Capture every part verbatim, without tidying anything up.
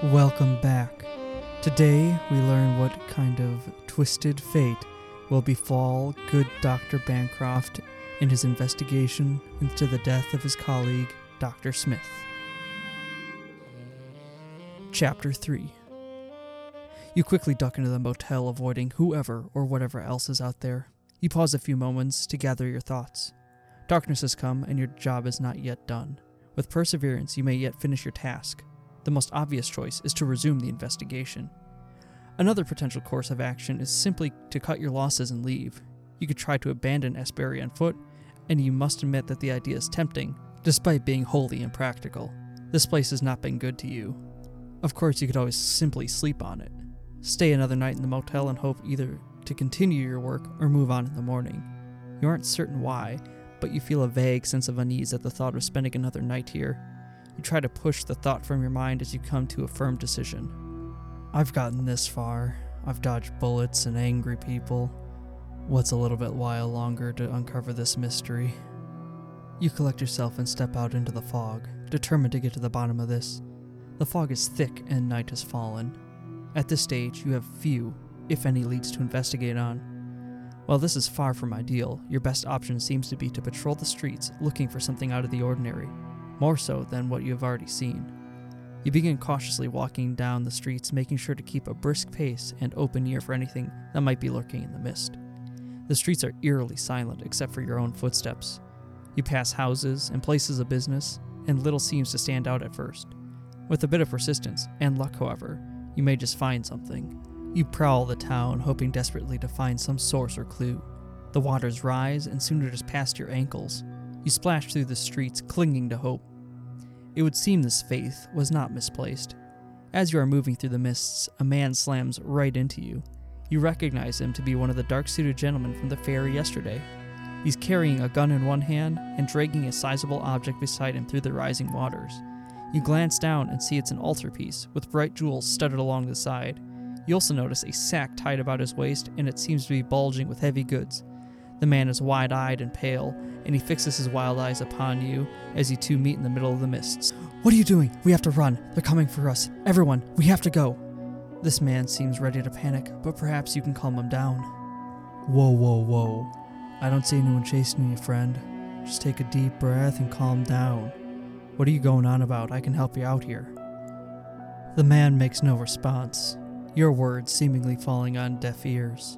Welcome back. Today we learn what kind of twisted fate will befall good Doctor Bancroft in his investigation into the death of his colleague, Doctor Smith. Chapter three. You quickly duck into the motel, avoiding whoever or whatever else is out there. You pause a few moments to gather your thoughts. Darkness has come and your job is not yet done. With perseverance, you may yet finish your task. The most obvious choice is to resume the investigation. Another potential course of action is simply to cut your losses and leave. You could try to abandon Asbury on foot, and you must admit that the idea is tempting, despite being wholly impractical. This place has not been good to you. Of course, you could always simply sleep on it. Stay another night in the motel and hope either to continue your work or move on in the morning. You aren't certain why, but you feel a vague sense of unease at the thought of spending another night here. You try to push the thought from your mind as you come to a firm decision. I've gotten this far. I've dodged bullets and angry people. What's a little bit while longer to uncover this mystery? You collect yourself and step out into the fog, determined to get to the bottom of this. The fog is thick and night has fallen. At this stage, you have few, if any, leads to investigate on. While this is far from ideal, your best option seems to be to patrol the streets looking for something out of the ordinary. More so than what you have already seen. You begin cautiously walking down the streets, making sure to keep a brisk pace and open ear for anything that might be lurking in the mist. The streets are eerily silent except for your own footsteps. You pass houses and places of business, and little seems to stand out at first. With a bit of persistence and luck, however, you may just find something. You prowl the town, hoping desperately to find some source or clue. The waters rise, and soon it is past your ankles. You splash through the streets, clinging to hope. It would seem this faith was not misplaced. As you are moving through the mists, a man slams right into you. You recognize him to be one of the dark-suited gentlemen from the ferry yesterday. He's carrying a gun in one hand and dragging a sizable object beside him through the rising waters. You glance down and see it's an altarpiece with bright jewels studded along the side. You also notice a sack tied about his waist, and it seems to be bulging with heavy goods. The man is wide-eyed and pale, and he fixes his wild eyes upon you as you two meet in the middle of the mists. What are you doing? We have to run. They're coming for us. Everyone, we have to go. This man seems ready to panic, but perhaps you can calm him down. Whoa, whoa, whoa. I don't see anyone chasing you, friend. Just take a deep breath and calm down. What are you going on about? I can help you out here. The man makes no response, your words seemingly falling on deaf ears.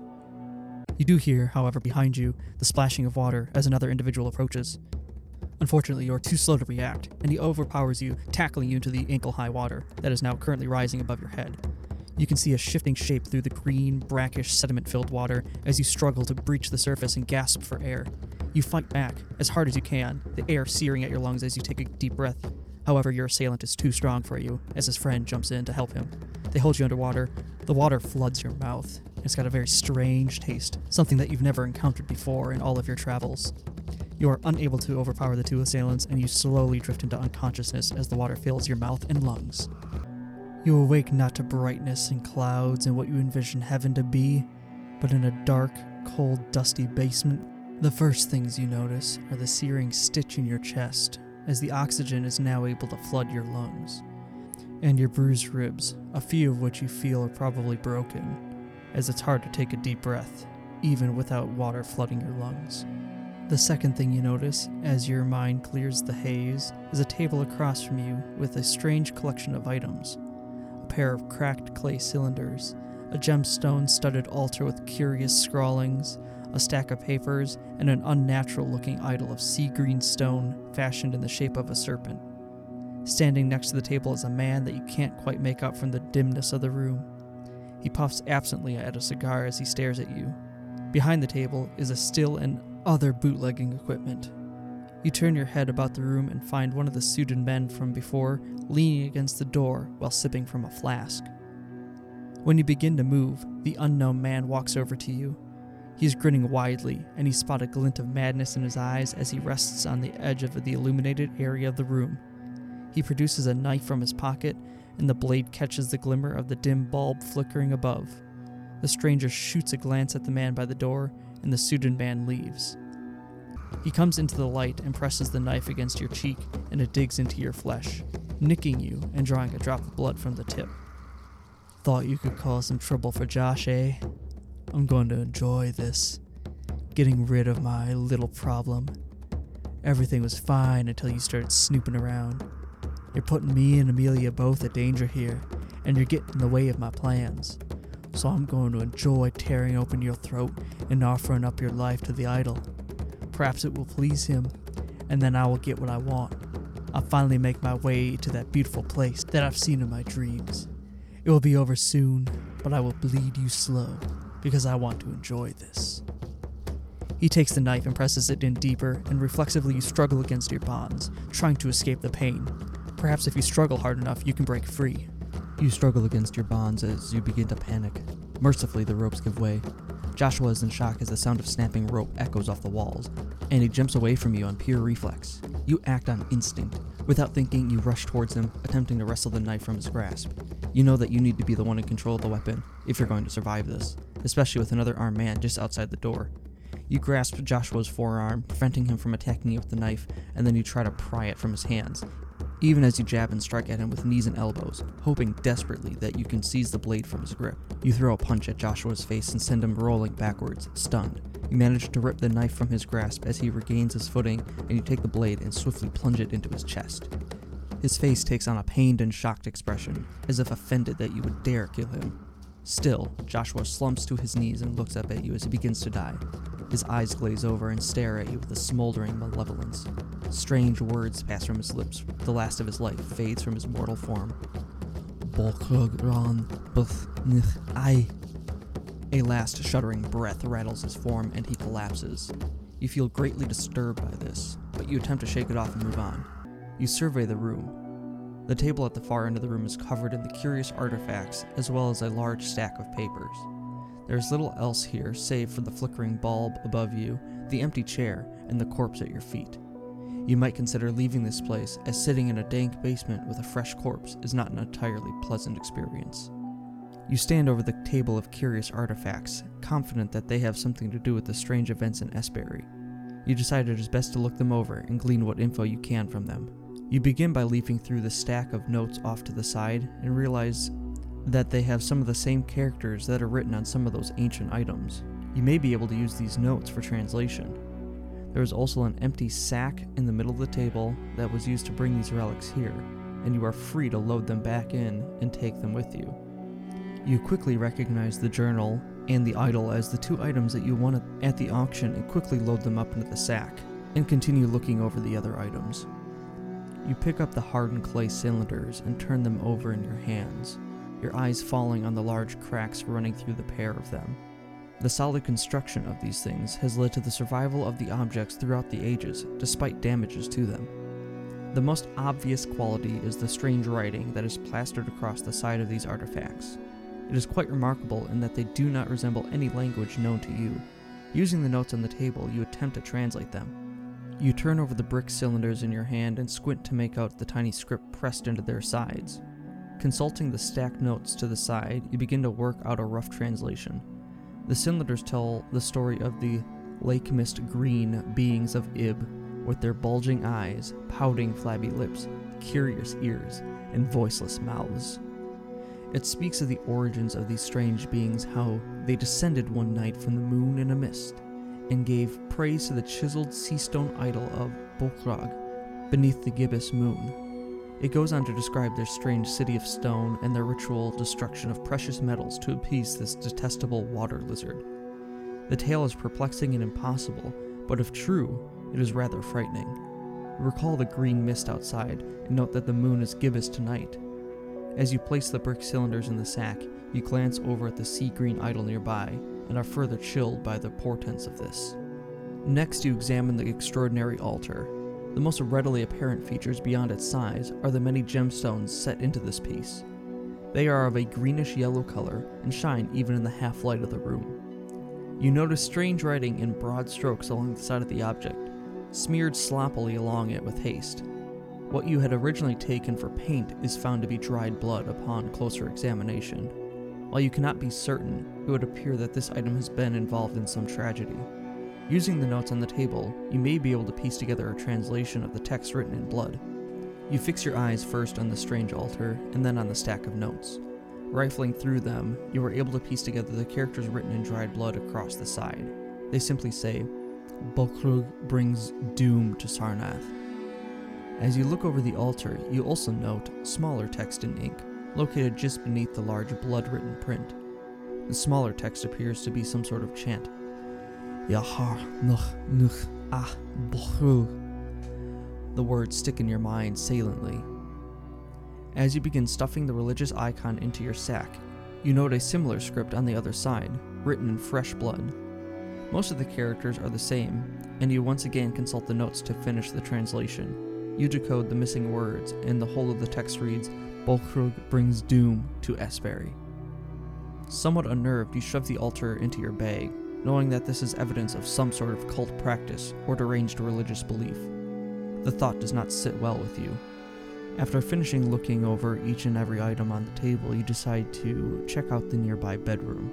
You do hear, however, behind you, the splashing of water as another individual approaches. Unfortunately, you are too slow to react, and he overpowers you, tackling you into the ankle-high water that is now currently rising above your head. You can see a shifting shape through the green, brackish, sediment-filled water as you struggle to breach the surface and gasp for air. You fight back, as hard as you can, the air searing at your lungs as you take a deep breath. However, your assailant is too strong for you, as his friend jumps in to help him. They hold you underwater. The water floods your mouth. It's got a very strange taste, something that you've never encountered before in all of your travels. You are unable to overpower the two assailants, and you slowly drift into unconsciousness as the water fills your mouth and lungs. You awake not to brightness and clouds and what you envision heaven to be, but in a dark, cold, dusty basement. The first things you notice are the searing stitch in your chest, as the oxygen is now able to flood your lungs, and your bruised ribs, a few of which you feel are probably broken, as it's hard to take a deep breath, even without water flooding your lungs. The second thing you notice, as your mind clears the haze, is a table across from you with a strange collection of items. A pair of cracked clay cylinders, a gemstone-studded altar with curious scrawlings, a stack of papers, and an unnatural-looking idol of sea-green stone fashioned in the shape of a serpent. Standing next to the table is a man that you can't quite make out from the dimness of the room. He puffs absently at a cigar as he stares at you. Behind the table is a still and other bootlegging equipment. You turn your head about the room and find one of the suited men from before leaning against the door while sipping from a flask. When you begin to move, the unknown man walks over to you. He is grinning widely, and you spot a glint of madness in his eyes as he rests on the edge of the illuminated area of the room. He produces a knife from his pocket, and the blade catches the glimmer of the dim bulb flickering above. The stranger shoots a glance at the man by the door, and the suited man leaves. He comes into the light and presses the knife against your cheek, and it digs into your flesh, nicking you and drawing a drop of blood from the tip. Thought you could cause some trouble for Josh, eh? I'm going to enjoy this. Getting rid of my little problem. Everything was fine until you started snooping around. You're putting me and Amelia both at danger here, and you're getting in the way of my plans. So I'm going to enjoy tearing open your throat and offering up your life to the idol. Perhaps it will please him, and then I will get what I want. I'll finally make my way to that beautiful place that I've seen in my dreams. It will be over soon, but I will bleed you slow, because I want to enjoy this. He takes the knife and presses it in deeper, and reflexively you struggle against your bonds, trying to escape the pain. Perhaps if you struggle hard enough, you can break free. You struggle against your bonds as you begin to panic. Mercifully, the ropes give way. Joshua is in shock as the sound of snapping rope echoes off the walls, and he jumps away from you on pure reflex. You act on instinct. Without thinking, you rush towards him, attempting to wrestle the knife from his grasp. You know that you need to be the one in control of the weapon, if you're going to survive this, especially with another armed man just outside the door. You grasp Joshua's forearm, preventing him from attacking you with the knife, and then you try to pry it from his hands, even as you jab and strike at him with knees and elbows, hoping desperately that you can seize the blade from his grip. You throw a punch at Joshua's face and send him rolling backwards, stunned. You manage to rip the knife from his grasp as he regains his footing, and you take the blade and swiftly plunge it into his chest. His face takes on a pained and shocked expression, as if offended that you would dare kill him. Still, Joshua slumps to his knees and looks up at you as he begins to die. His eyes glaze over and stare at you with a smoldering malevolence. Strange words pass from his lips. The last of his life fades from his mortal form. I. A last shuddering breath rattles his form and he collapses. You feel greatly disturbed by this, but you attempt to shake it off and move on. You survey the room. The table at the far end of the room is covered in the curious artifacts as well as a large stack of papers. There is little else here save for the flickering bulb above you, the empty chair, and the corpse at your feet. You might consider leaving this place, as sitting in a dank basement with a fresh corpse is not an entirely pleasant experience. You stand over the table of curious artifacts, confident that they have something to do with the strange events in Esbury. You decide it is best to look them over and glean what info you can from them. You begin by leafing through the stack of notes off to the side and realize that they have some of the same characters that are written on some of those ancient items. You may be able to use these notes for translation. There is also an empty sack in the middle of the table that was used to bring these relics here, and you are free to load them back in and take them with you. You quickly recognize the journal and the idol as the two items that you won at the auction and quickly load them up into the sack, and continue looking over the other items. You pick up the hardened clay cylinders and turn them over in your hands, your eyes falling on the large cracks running through the pair of them. The solid construction of these things has led to the survival of the objects throughout the ages, despite damages to them. The most obvious quality is the strange writing that is plastered across the side of these artifacts. It is quite remarkable in that they do not resemble any language known to you. Using the notes on the table, you attempt to translate them. You turn over the brick cylinders in your hand and squint to make out the tiny script pressed into their sides. Consulting the stacked notes to the side, you begin to work out a rough translation. The cylinders tell the story of the lake mist green beings of Ib, with their bulging eyes, pouting flabby lips, curious ears, and voiceless mouths. It speaks of the origins of these strange beings, how they descended one night from the moon in a mist, and gave praise to the chiseled sea-stone idol of Bolkrog beneath the gibbous moon. It goes on to describe their strange city of stone and their ritual destruction of precious metals to appease this detestable water lizard. The tale is perplexing and impossible, but if true, it is rather frightening. Recall the green mist outside, and note that the moon is gibbous tonight. As you place the brick cylinders in the sack, you glance over at the sea-green idol nearby, and are further chilled by the portents of this. Next, you examine the extraordinary altar. The most readily apparent features beyond its size are the many gemstones set into this piece. They are of a greenish-yellow color and shine even in the half-light of the room. You notice strange writing in broad strokes along the side of the object, smeared sloppily along it with haste. What you had originally taken for paint is found to be dried blood upon closer examination. While you cannot be certain, it would appear that this item has been involved in some tragedy. Using the notes on the table, you may be able to piece together a translation of the text written in blood. You fix your eyes first on the strange altar, and then on the stack of notes. Rifling through them, you are able to piece together the characters written in dried blood across the side. They simply say, Bolgrug brings doom to Sarnath. As you look over the altar, you also note smaller text in ink, located just beneath the large blood-written print. The smaller text appears to be some sort of chant. Yahar nuch nuch ah Bolgrug. The words stick in your mind saliently. As you begin stuffing the religious icon into your sack, you note a similar script on the other side, written in fresh blood. Most of the characters are the same, and you once again consult the notes to finish the translation. You decode the missing words, and the whole of the text reads, Bolgrug brings doom to Esbury. Somewhat unnerved, you shove the altar into your bag, knowing that this is evidence of some sort of cult practice or deranged religious belief. The thought does not sit well with you. After finishing looking over each and every item on the table, you decide to check out the nearby bedroom.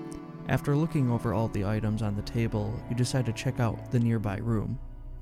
After looking over all the items on the table, you decide to check out the nearby room.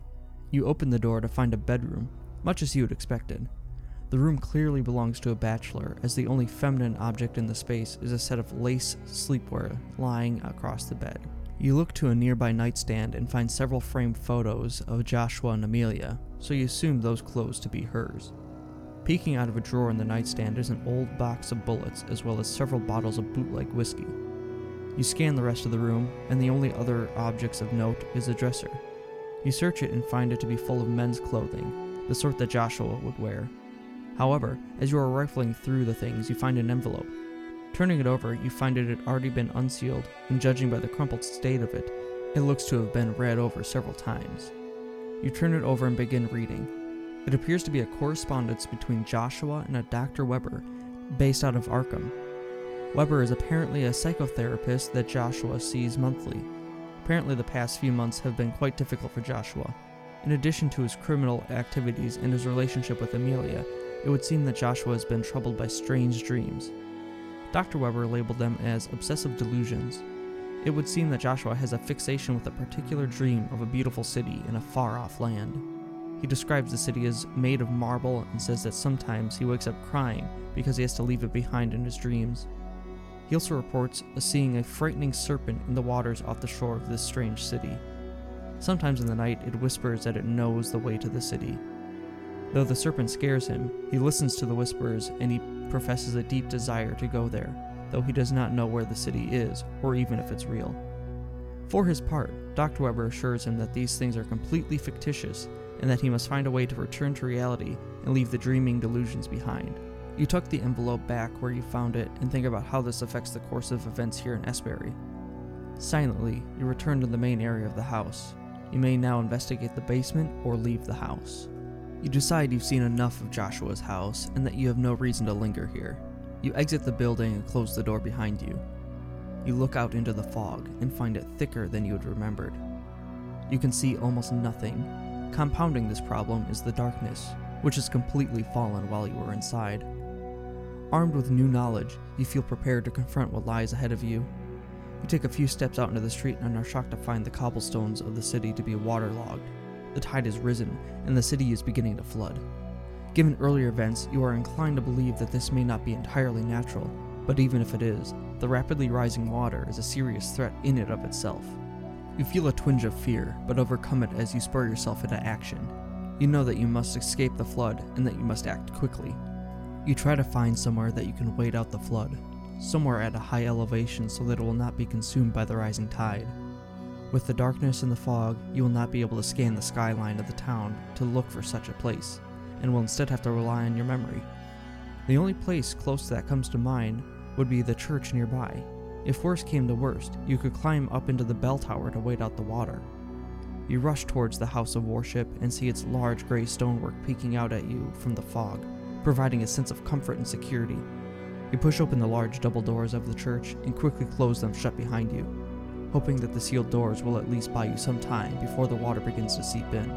You open the door to find a bedroom, much as you had expected. The room clearly belongs to a bachelor, as the only feminine object in the space is a set of lace sleepwear lying across the bed. You look to a nearby nightstand and find several framed photos of Joshua and Amelia, so you assume those clothes to be hers. Peeking out of a drawer in the nightstand is an old box of bullets, as well as several bottles of bootleg whiskey. You scan the rest of the room, and the only other objects of note is a dresser. You search it and find it to be full of men's clothing, the sort that Joshua would wear. However, as you are rifling through the things, you find an envelope. Turning it over, you find it had already been unsealed, and judging by the crumpled state of it, it looks to have been read over several times. You turn it over and begin reading. It appears to be a correspondence between Joshua and a Doctor Weber, based out of Arkham. Weber is apparently a psychotherapist that Joshua sees monthly. Apparently the past few months have been quite difficult for Joshua. In addition to his criminal activities and his relationship with Amelia, it would seem that Joshua has been troubled by strange dreams. Doctor Weber labeled them as obsessive delusions. It would seem that Joshua has a fixation with a particular dream of a beautiful city in a far-off land. He describes the city as made of marble and says that sometimes he wakes up crying because he has to leave it behind in his dreams. He also reports seeing a frightening serpent in the waters off the shore of this strange city. Sometimes in the night it whispers that it knows the way to the city. Though the serpent scares him, he listens to the whispers and he professes a deep desire to go there, though he does not know where the city is or even if it's real. For his part, Doctor Weber assures him that these things are completely fictitious and that he must find a way to return to reality and leave the dreaming delusions behind. You tuck the envelope back where you found it and think about how this affects the course of events here in Esbury. Silently, you return to the main area of the house. You may now investigate the basement or leave the house. You decide you've seen enough of Joshua's house and that you have no reason to linger here. You exit the building and close the door behind you. You look out into the fog and find it thicker than you had remembered. You can see almost nothing. Compounding this problem is the darkness, which has completely fallen while you were inside. Armed with new knowledge, you feel prepared to confront what lies ahead of you. You take a few steps out into the street and are shocked to find the cobblestones of the city to be waterlogged. The tide has risen, and the city is beginning to flood. Given earlier events, you are inclined to believe that this may not be entirely natural, but even if it is, the rapidly rising water is a serious threat in and of itself. You feel a twinge of fear, but overcome it as you spur yourself into action. You know that you must escape the flood, and that you must act quickly. You try to find somewhere that you can wait out the flood, somewhere at a high elevation so that it will not be consumed by the rising tide. With the darkness and the fog, you will not be able to scan the skyline of the town to look for such a place, and will instead have to rely on your memory. The only place close to that comes to mind would be the church nearby. If worst came to worst, you could climb up into the bell tower to wait out the water. You rush towards the house of worship and see its large gray stonework peeking out at you from the fog, providing a sense of comfort and security. You push open the large double doors of the church and quickly close them shut behind you, hoping that the sealed doors will at least buy you some time before the water begins to seep in.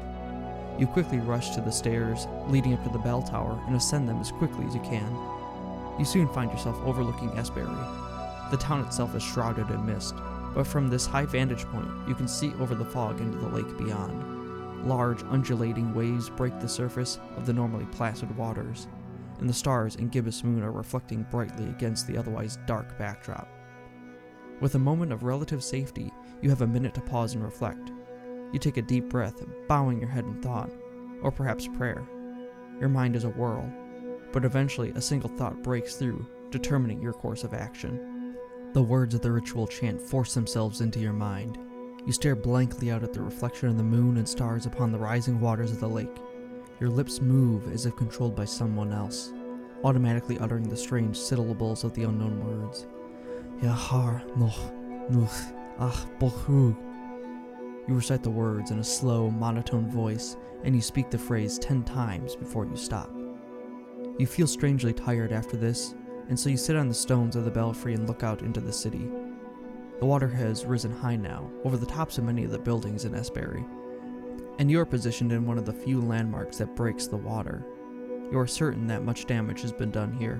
You quickly rush to the stairs leading up to the bell tower and ascend them as quickly as you can. You soon find yourself overlooking Esbury. The town itself is shrouded in mist. but from this high vantage point, you can see over the fog into the lake beyond. Large, undulating waves break the surface of the normally placid waters, and the stars and gibbous moon are reflecting brightly against the otherwise dark backdrop. With a moment of relative safety, you have a minute to pause and reflect. You take a deep breath, bowing your head in thought, or perhaps prayer. Your mind is a whirl, but eventually a single thought breaks through, determining your course of action. The words of the ritual chant force themselves into your mind. You stare blankly out at the reflection of the moon and stars upon the rising waters of the lake. Your lips move as if controlled by someone else, automatically uttering the strange syllables of the unknown words. Yahar noch nuch ach bohug. You recite the words in a slow, monotone voice, and you speak the phrase ten times before you stop. You feel strangely tired after this, and so you sit on the stones of the belfry and look out into the city. The water has risen high now, over the tops of many of the buildings in Esbury, and you are positioned in one of the few landmarks that breaks the water. You are certain that much damage has been done here.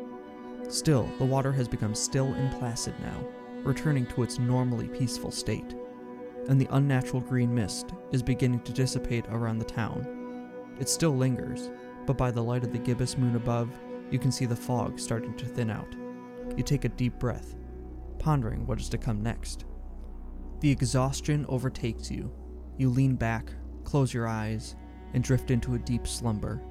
Still, the water has become still and placid now, returning to its normally peaceful state, and the unnatural green mist is beginning to dissipate around the town. It still lingers, but by the light of the gibbous moon above, you can see the fog starting to thin out. You take a deep breath, pondering what is to come next. The exhaustion overtakes you. You lean back, close your eyes, and drift into a deep slumber.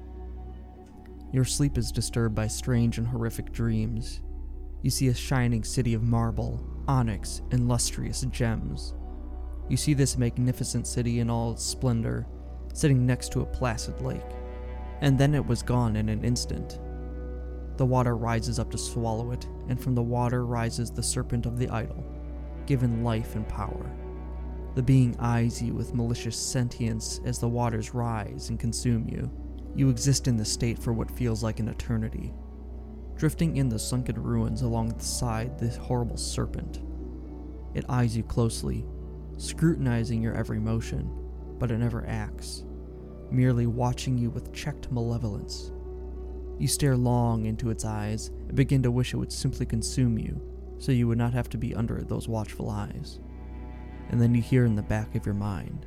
Your sleep is disturbed by strange and horrific dreams. You see a shining city of marble, onyx, and lustrous gems. You see this magnificent city in all its splendor, sitting next to a placid lake. And then it was gone in an instant. The water rises up to swallow it, and from the water rises the serpent of the idol, given life and power. The being eyes you with malicious sentience as the waters rise and consume you. You exist in this state for what feels like an eternity, drifting in the sunken ruins alongside this horrible serpent. It eyes you closely, scrutinizing your every motion, but it never acts, merely watching you with checked malevolence. You stare long into its eyes and begin to wish it would simply consume you, so you would not have to be under those watchful eyes. And then you hear in the back of your mind,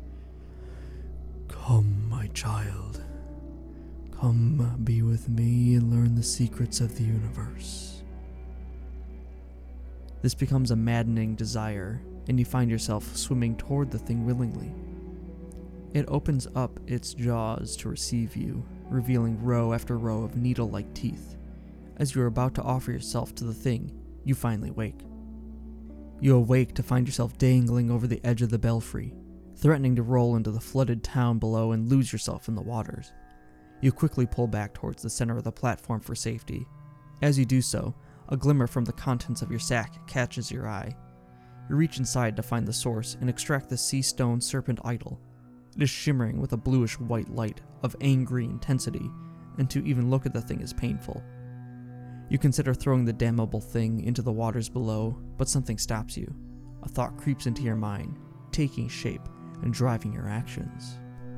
"Come, my child. Come be with me and learn the secrets of the universe." This becomes a maddening desire, and you find yourself swimming toward the thing willingly. It opens up its jaws to receive you, revealing row after row of needle-like teeth. As you are about to offer yourself to the thing, you finally wake. You awake to find yourself dangling over the edge of the belfry, threatening to roll into the flooded town below and lose yourself in the waters. You quickly pull back towards the center of the platform for safety. As you do so, a glimmer from the contents of your sack catches your eye. You reach inside to find the source and extract the sea stone serpent idol. It is shimmering with a bluish-white light of angry intensity, and to even look at the thing is painful. You consider throwing the damnable thing into the waters below, but something stops you. A thought creeps into your mind, taking shape and driving your actions.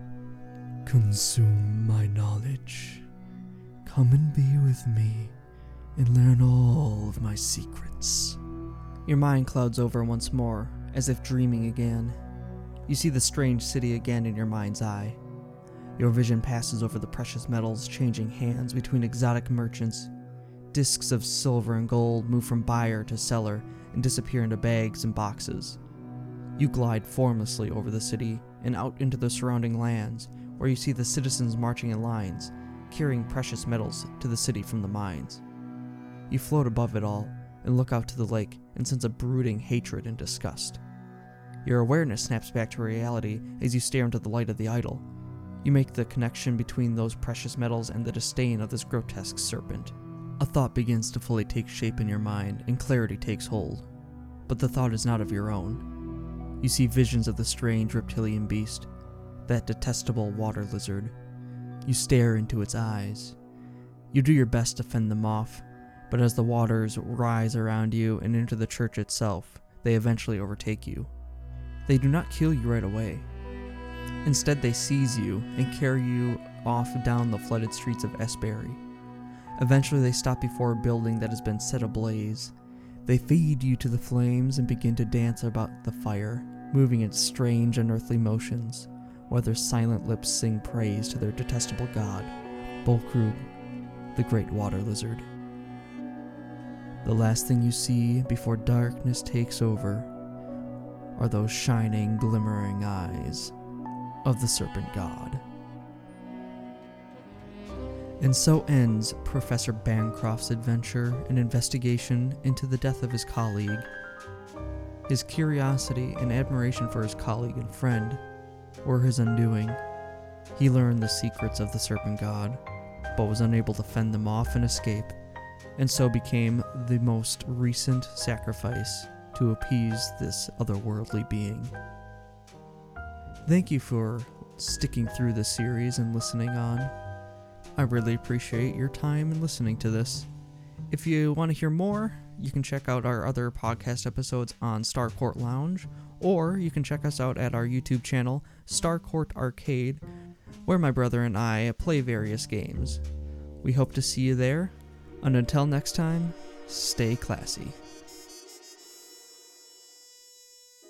Consume my knowledge. Come and be with me, and learn all of my secrets. Your mind clouds over once more, as if dreaming again. You see the strange city again in your mind's eye. Your vision passes over the precious metals changing hands between exotic merchants. Discs of silver and gold move from buyer to seller and disappear into bags and boxes. You glide formlessly over the city and out into the surrounding lands, where you see the citizens marching in lines, carrying precious metals to the city from the mines. You float above it all and look out to the lake and sense a brooding hatred and disgust. Your awareness snaps back to reality as you stare into the light of the idol. You make the connection between those precious metals and the disdain of this grotesque serpent. A thought begins to fully take shape in your mind, and clarity takes hold. But the thought is not of your own. You see visions of the strange reptilian beast, that detestable water lizard. You stare into its eyes. You do your best to fend them off, but as the waters rise around you and into the church itself, they eventually overtake you. They do not kill you right away. Instead, they seize you and carry you off down the flooded streets of Esbury. Eventually, they stop before a building that has been set ablaze. They feed you to the flames and begin to dance about the fire, moving in strange unearthly motions, while their silent lips sing praise to their detestable god, Bolkrug, the great water lizard. The last thing you see before darkness takes over are those shining, glimmering eyes of the serpent god. And so ends Professor Bancroft's adventure and investigation into the death of his colleague. His curiosity and admiration for his colleague and friend were his undoing. He learned the secrets of the serpent god, but was unable to fend them off and escape, and so became the most recent sacrifice to appease this otherworldly being. Thank you for sticking through this series and listening on. I really appreciate your time in listening to this. If you want to hear more, you can check out our other podcast episodes on Starcourt Lounge, or you can check us out at our YouTube channel, Starcourt Arcade, where my brother and I play various games. We hope to see you there, and until next time, stay classy.